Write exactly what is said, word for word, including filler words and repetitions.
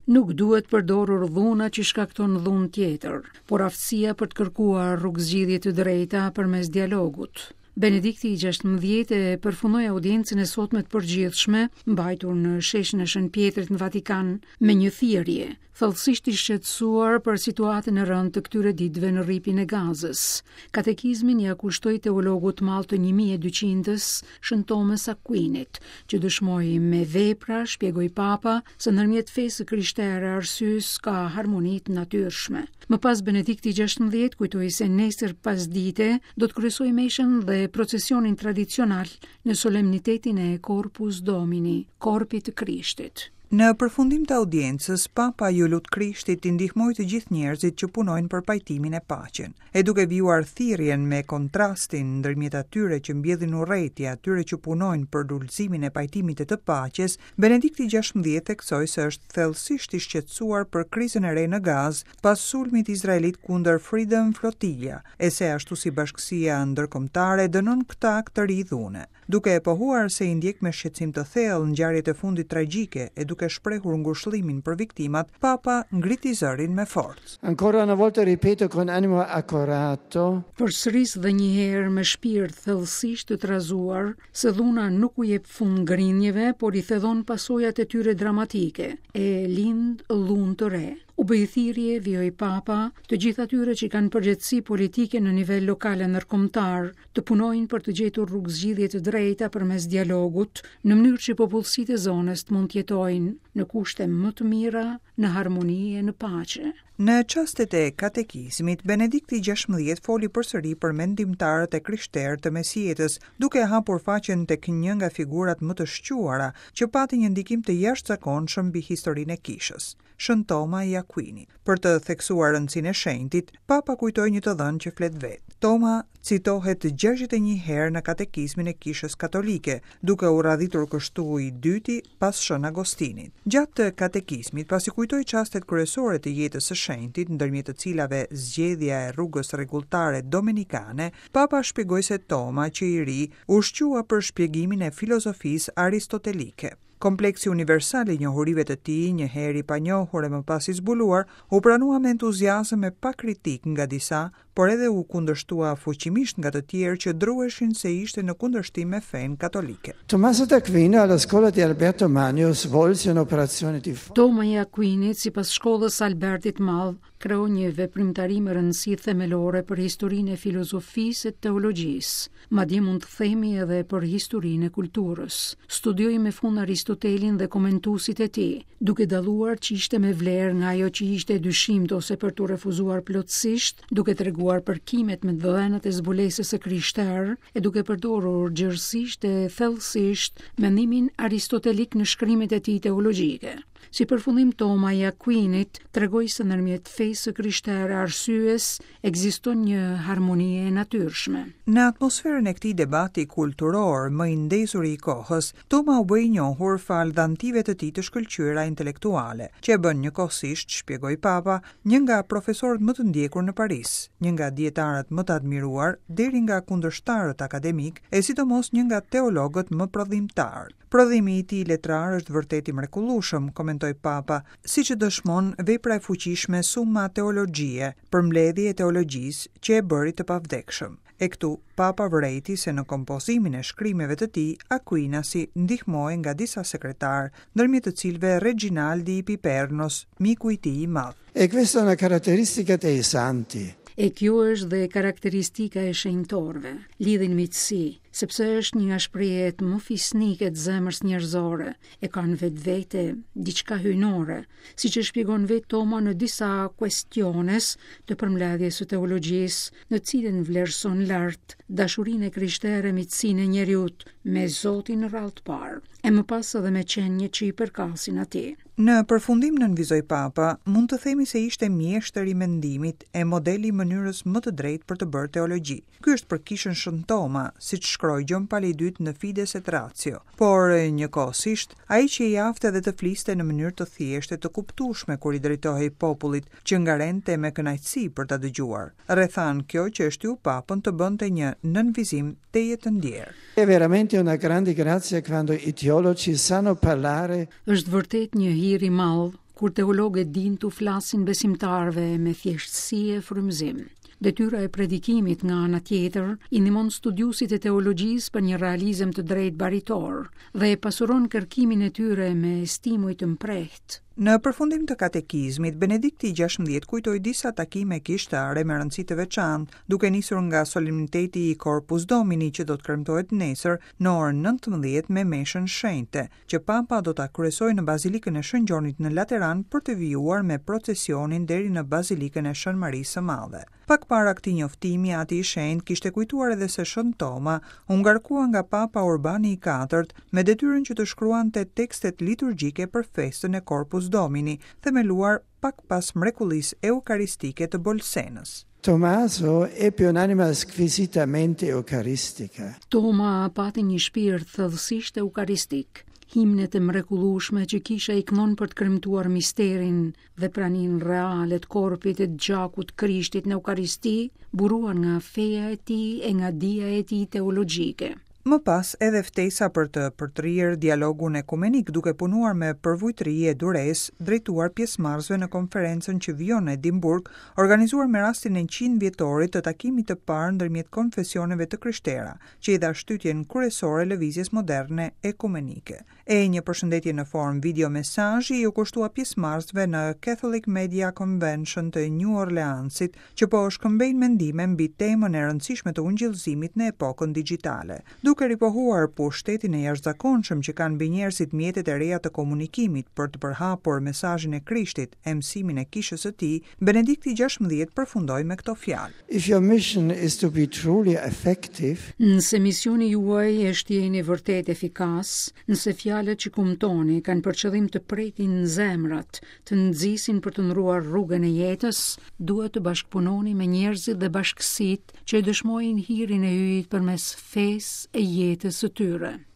Nuk duhet përdorur dhuna që shkakton dhunë tjetër, por aftësia për të kërkuar rrugëzgjidhje të drejta përmes dialogut. Benedikti i gjashtëmbëdhjetë e përfundoi audiencën e sotme të përgjithshme, mbajtur në sheshin e Shën Pjetrit në Vatikan, me një thirrje, thellësisht i shqetësuar për situatën e rëndë të këtyre ditëve në rripin e Gazës. Katekizmin ja kushtoi teologut mall të një mijë e dyqindës, Shën Thomas Aquinit, që dëshmoi me vepra, shpjegoi Papa, se ndërmjet fesë krishtere arsyes ka harmoni të natyrshme. Më pas Benedikti i gjashtëmbëdhjetë kujtoi se nesër pasdite do të kryesojë meshën dhe procesionin tradicional në solemnitetin e Corpus Domini, korpit të Krishtit. Në përfundim të audiencës, Papa ju lut Krishtit të ndihmojë të gjithë njerëzit që punojnë për pajtimin e paqen. E duke vijuar thirrjen me kontrastin ndërmjet atyre që mbjedhin urrëti, atyre që punojnë për ulëzimin e pajtimit të të paqes, Benedikti i gjashtëmbëdhjetë theksoi se është thellësisht i shqetësuar për krizën e re në Gazë pas sulmit izraelit kundër Freedom Flotilla, e se ashtu si bashkësia ndërkombëtare dënon këtë akt të ri dhune. Duke e pohuar se i ndjek me shqetësim të thellë ngjarjet e fundit tragjike e duke shprehur ngushëllimin për viktimat, Papa ngriti zërin me forcë. Ancora una volta ripeto con animo accorato. Përsëris dhe një herë me shpirt thellësisht të trazuar se dhuna nuk u jep fund ngrinjeve, por i thedhon pasojat e tyre dramatike, e lind dhunë të re. U bëi thirrje, vijoi Papa, të gjithë atyre që kanë përgjegjësi politike në nivel lokal e ndërkombëtar, të punojnë për të gjetur rrugëzgjidhje të drejta përmes dialogut, në mënyrë që popullsitë e zonës të mund të jetojnë në kushte më të mira, në harmoni e në paqe. Në çastet e katekizmit, Benedikti i gjashtëmbëdhjetë foli përsëri për mendimtarët e krishterë të mesjetës, duke hapur faqen tek një nga figurat më të shquara që pati një ndikim të jashtëzakonshëm mbi historinë e Kishës, Shën Toma i Aquinit. Për të theksuar rëndësinë e shenjtit, Papa kujtoi një të dhënë që flet vetë. Toma citohet gjashtëdhjetë e një herë në katekizmin e Kishës Katolike, duke u radhitur kështu i dyti pas Shën Agostinit. Gjatë katekizmit, pasi kujtoi çastet kryesore të jetës së shenjtit, ndërmjet të cilave zgjedhja e rrugës rregulltare dominikane, Papa shpjegoi se Toma, që i ri, u shqua për shpjegimin e filozofisë aristotelike. Kompleksi universal i njohurive të tij, një herë i panjohur e më pas i zbuluar, u pranua me entuziazëm e pa kritik nga disa, por edhe u kundërshtua fuqimisht nga të tjerë që druheshin se ishte në kundërshtim me fenë katolike. Tommaso d'Aquino alla scuola di Alberto Magno svolse un'operazione di Toma i Aquinit, sipas shkollës Albertit Madh, kreu një veprimtari me rëndësi themelore për historinë e filozofisë e teologjisë, madje mund të themi edhe për historinë e kulturës. Studioi me fund Aristotelin dhe komentuesit e tij, duke dalluar që ishte me vlerë nga ajo që ishte dyshimt ose për të refuzuar plotësisht, duke treguar përkimet me dhënat e zbulesës së krishterë e duke përdorur gjërësisht e thellësisht mendimin aristotelik në shkrimet e tij teologjike. Si përfundim, Toma i Aquinit tregoi se ndërmjet fesë krishtere arsyes ekziston një harmoni e natyrshme. Në atmosferën e këtij debati kulturor më i ndezur i kohës, Toma u bë i njohur fal dhantive të tij të shkëlqyera intelektuale, që e bën njëkohësisht, shpjegoi Papa, një nga profesorët më të ndjekur në Paris, një nga dietarët më të admiruar, deri nga kundërshtarët akademik, e sidomos një nga teologët më prodhimtar. Prodhimi i tij letrar është vërtet i mrekullueshëm, komentoi Papa, siç e dëshmon vepra e fuqishme Summa Theologiae, përmbledhje e teologjisë që e bëri të pavdekshëm. E këtu, Papa vërejti se në kompozimin e shkrimeve të tij, Aquinasi ndihmoi nga disa sekretarë, ndërmjet të cilëve Reginaldi i Pipernos, miku i tij i madh. E questa è una caratteristica dei santi. E kjo është dhe karakteristika e shenjtorëve, lidhin miqësi, sepse është një nga shprehjet më fisnike të zemrës njerëzore, e kanë vetvete diçka hyjnore, siç e shpjegon vetë Toma në disa questiones të përmbledhjes së teologjisë, në cilën vlerëson lart dashurinë e krishtere, miqësinë e njeriut me Zotin rrallë të parë, e më pas edhe me qenjët që i përkasin atij. Në përfundim, nënvizoi Papa, mund të themi se ishte mjeshtër i mendimit e modeli i mënyrës më të drejtë për të bërë teologji. Ky është për Kishën Shën Toma, siç shkroi Gjon Pali i dytë në Fides et Ratio, por njëkohësisht ai që i afte dhe të fliste në mënyrë të thjeshtë të kuptueshme kur i drejtohej popullit, që ngarente me kënaqësi për ta dëgjuar. Rrethan kjo që e shtyu Papën të bënte një nënvizim teje të ndjerë. È veramente una grande grazia quando i teologi sanno parlare. Është vërtet një hir i madh kur teologët din të flasin besimtarve me thjeshtësi e frymëzim. Detyra e predikimit nga ana tjetër i ndihmon studiusit e teologjisë për një realizëm të drejtë baritor dhe e pasuron kërkimin e tyre me stimuj të mprehtë. Në përfundim të katekizmit, Benedikti gjashtëmbëdhjetë kujtoi disa takime kishtare me rëndësi të veçantë, duke nisur nga solemniteti i Corpus Domini që do të kremtohet nesër në orën nëntëmbëdhjetë me meshën shenjte, që Papa do ta kryesojë në Bazilikën e Shën Gjonit në Lateran për të vijuar me procesionin deri në Bazilikën e Shën Marisë së Madhe. Pak para këtij njoftimi, ati i shenjtë kishte kujtuar edhe se Shën Toma u ngarkua nga Papa Urbani i katërt me detyrën që të shkruante tekstet liturgjike për festën e Corpus Domini, themeluar pak pas mrekullisë eukaristike të Bolsenës. Tommaso ebbe un'anima squisitamente eucaristica. Toma pati një shpirt thellësisht eukaristik. Himnet e mrekullueshme që kisha i kënon për të kremtuar misterin dhe pranin reale të korpit e gjakut Krishtit në Eukaristi, buruan nga feja e tij e nga dija e tij teologjike. Më pas edhe ftesa për të përtrirë dialogun ekumenik duke punuar me përvujtëri e duresë, drejtuar pjesëmarrësve në konferencën që vijon në Edimburg, organizuar me rastin e qind vjetorit të takimit të parë ndërmjet konfesioneve të krishtera, që i dha shtytjen kryesore lëvizjes moderne ekumenike. E një përshëndetje në formë video mesazhi u kushtua pjesëmarrësve në Catholic Media Convention të New Orleansit, që po shkëmbejnë mendime mbi temën e rëndësishme të ungjillëzimit në epokën digjitale. Duke ripohuar pushtetin e jashtëzakonshëm që kanë mbi njerëzit mjetet e reja të komunikimit për të përhapur mesazhin e Krishtit e mësimin e kishës së tij, Benedikti gjashtëmbëdhjetë përfundoi me këto fjalë. If your mission is to be truly effective, Nëse misioni juaj është të jeni vërtet efikas, nëse fjalët që kumtoni kanë për qëllim të pretin zemrat, të nxisin për të ndruar rrugën e jetës, duhet të bashkëpunoni me njerëzit dhe bashkësitë që dëshmojnë hirin e hyjit përmes fesë e jetës së tyre.